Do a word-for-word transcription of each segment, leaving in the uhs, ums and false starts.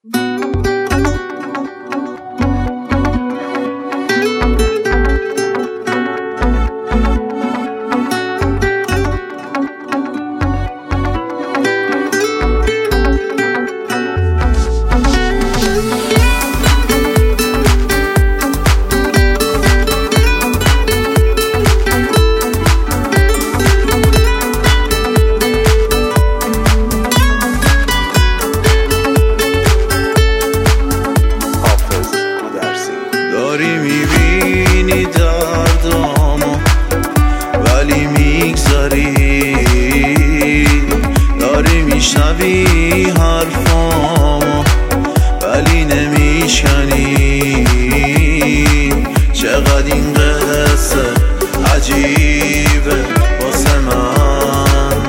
داری میبینی دردامو ولی میگذاری، داری میشنوی حرفامو ولی نمیشکنی. چقدر این قصه عجیبه واسه من،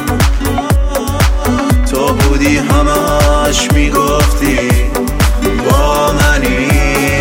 تو بودی همش میگفتی با منی.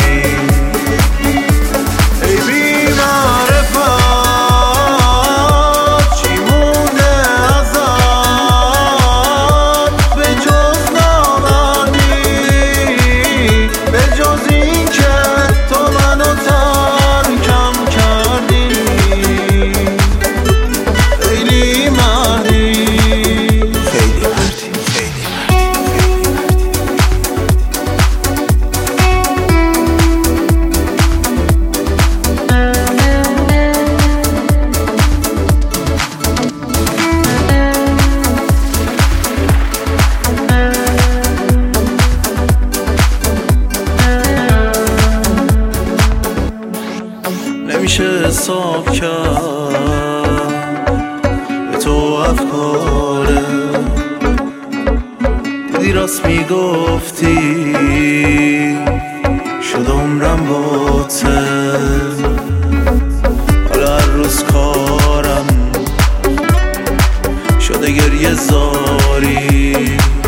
نمیشه حساب کرد به تو افکاره، دیدی راست میگفتی شد عمرم باته. حالا هر روز کارم شده گریه زاری،